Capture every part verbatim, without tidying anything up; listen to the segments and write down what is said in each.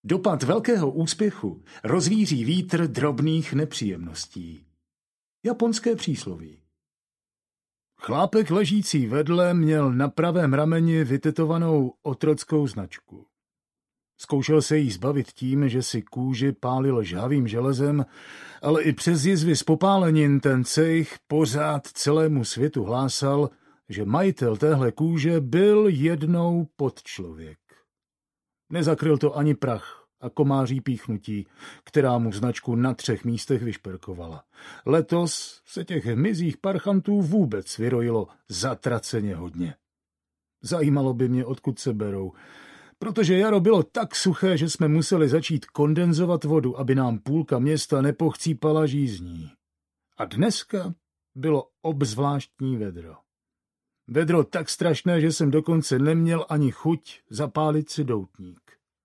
Dopad velkého úspěchu rozvíří vítr drobných nepříjemností. Japonské přísloví. Chlápek ležící vedle měl na pravém rameni vytetovanou otrockou značku. Zkoušel se jí zbavit tím, že si kůži pálil žhavým železem, ale i přes jizvy z popálenin ten cejch pořád celému světu hlásal, že majitel téhle kůže byl jednou podčlověk. Nezakryl to ani prach a komáří píchnutí, která mu značku na třech místech vyšperkovala. Letos se těch hmyzích parchantů vůbec vyrojilo zatraceně hodně. Zajímalo by mě, odkud se berou, protože jaro bylo tak suché, že jsme museli začít kondenzovat vodu, aby nám půlka města nepochcípala žízní. A dneska bylo obzvláštní vedro. Vedro tak strašné, že jsem dokonce neměl ani chuť zapálit si doutník.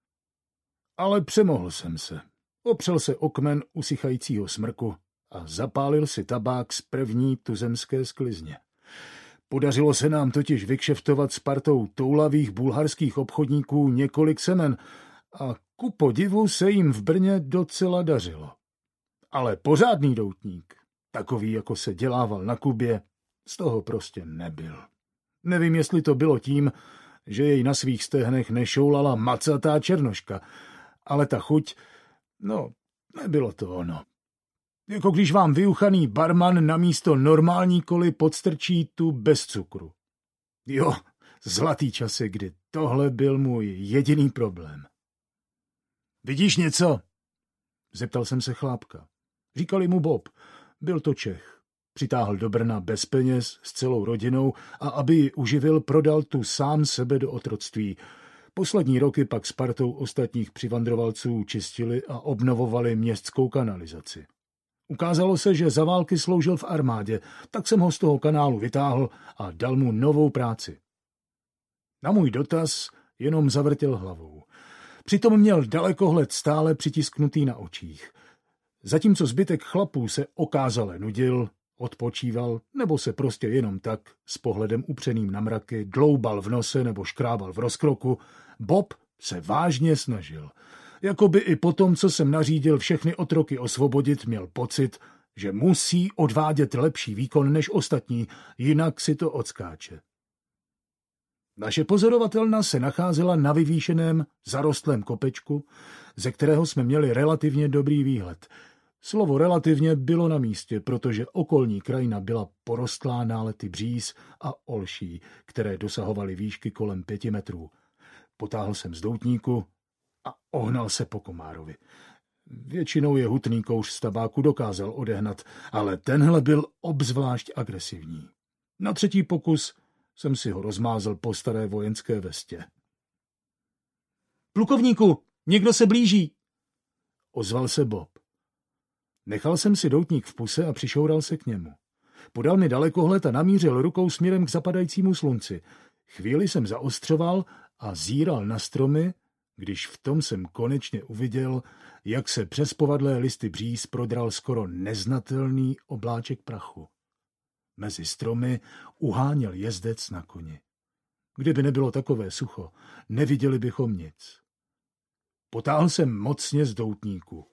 Ale přemohl jsem se. Opřel se o kmen usychajícího smrku a zapálil si tabák z první tuzemské sklizně. Podařilo se nám totiž vykšeftovat s partou toulavých bulharských obchodníků několik semen a ku podivu se jim v Brně docela dařilo. Ale pořádný doutník, takový, jako se dělával na Kubě, z toho prostě nebyl. Nevím, jestli to bylo tím, že jej na svých stehnech nešoulala macatá černoška, ale ta chuť, no, nebylo to ono. Jako když vám vyuchaný barman na místo normální koly podstrčí tu bez cukru. Jo, zlatý časy, kdy tohle byl můj jediný problém. Vidíš něco? Zeptal jsem se chlápka. Říkali mu Bob. Byl to Čech. Přitáhl do Brna bez peněz s celou rodinou a aby ji uživil, prodal tu sám sebe do otroctví. Poslední roky pak s partou ostatních přivandrovalců čistili a obnovovali městskou kanalizaci. Ukázalo se, že za války sloužil v armádě, tak jsem ho z toho kanálu vytáhl a dal mu novou práci. Na můj dotaz jenom zavrtěl hlavou. Přitom měl dalekohled stále přitisknutý na očích. Zatímco zbytek chlapů se okázale nudil, odpočíval nebo se prostě jenom tak s pohledem upřeným na mraky dloubal v nose nebo škrábal v rozkroku, Bob se vážně snažil. Jakoby i po tom, co jsem nařídil všechny otroky osvobodit, měl pocit, že musí odvádět lepší výkon než ostatní, jinak si to odskáče. Naše pozorovatelna se nacházela na vyvýšeném, zarostlém kopečku, ze kterého jsme měli relativně dobrý výhled. Slovo relativně bylo na místě, protože okolní krajina byla porostlá nálety bříz a olší, které dosahovaly výšky kolem pěti metrů. Potáhl jsem z doutníku a ohnal se po komárovi. Většinou je hutný kouř z tabáku dokázal odehnat, ale tenhle byl obzvlášť agresivní. Na třetí pokus jsem si ho rozmázl po staré vojenské vestě. Plukovníku, někdo se blíží, ozval se Bob. Nechal jsem si doutník v puse a přišoural se k němu. Podal mi dalekohled a namířil rukou směrem k zapadajícímu slunci. Chvíli jsem zaostřoval a zíral na stromy, když v tom jsem konečně uviděl, jak se přes povadlé listy bříz prodral skoro neznatelný obláček prachu. Mezi stromy uháněl jezdec na koni. Kdyby nebylo takové sucho, neviděli bychom nic. Potáhl jsem mocně z doutníku.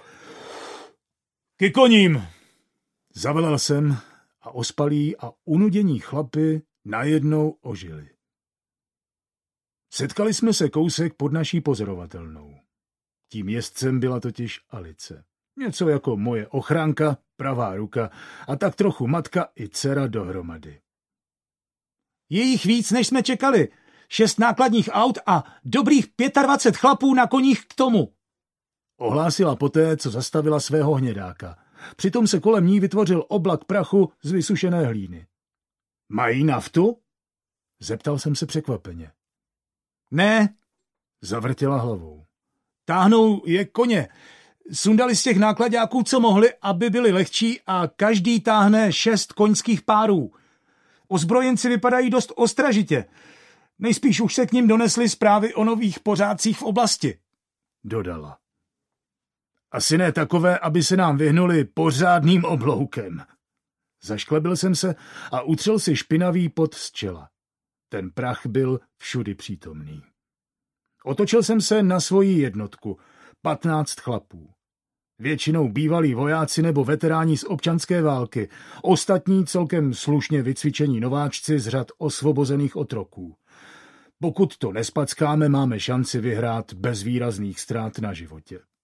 Ke koním! Zavelel jsem a ospalí a unudění chlapi najednou ožili. Setkali jsme se kousek pod naší pozorovatelnou. Tím jezdcem byla totiž Alice. Něco jako moje ochránka, pravá ruka a tak trochu matka i dcera dohromady. Je jich víc, než jsme čekali. Šest nákladních aut a dobrých dvacet pět chlapů na koních k tomu. Ohlásila poté, co zastavila svého hnědáka. Přitom se kolem ní vytvořil oblak prachu z vysušené hlíny. Mají naftu? Zeptal jsem se překvapeně. Ne, zavrtěla hlavou. Táhnou je koně. Sundali z těch nákladáků, co mohli, aby byli lehčí a každý táhne šest koňských párů. Ozbrojenci vypadají dost ostražitě. Nejspíš už se k nim donesly zprávy o nových pořádcích v oblasti, dodala. Asi ne takové, aby se nám vyhnuli pořádným obloukem. Zašklebil jsem se a utřel si špinavý pot z čela. Ten prach byl všudy přítomný. Otočil jsem se na svoji jednotku. patnáct chlapů. Většinou bývalí vojáci nebo veteráni z občanské války, ostatní celkem slušně vycvičení nováčci z řad osvobozených otroků. Pokud to nespackáme, máme šanci vyhrát bez výrazných ztrát na životě.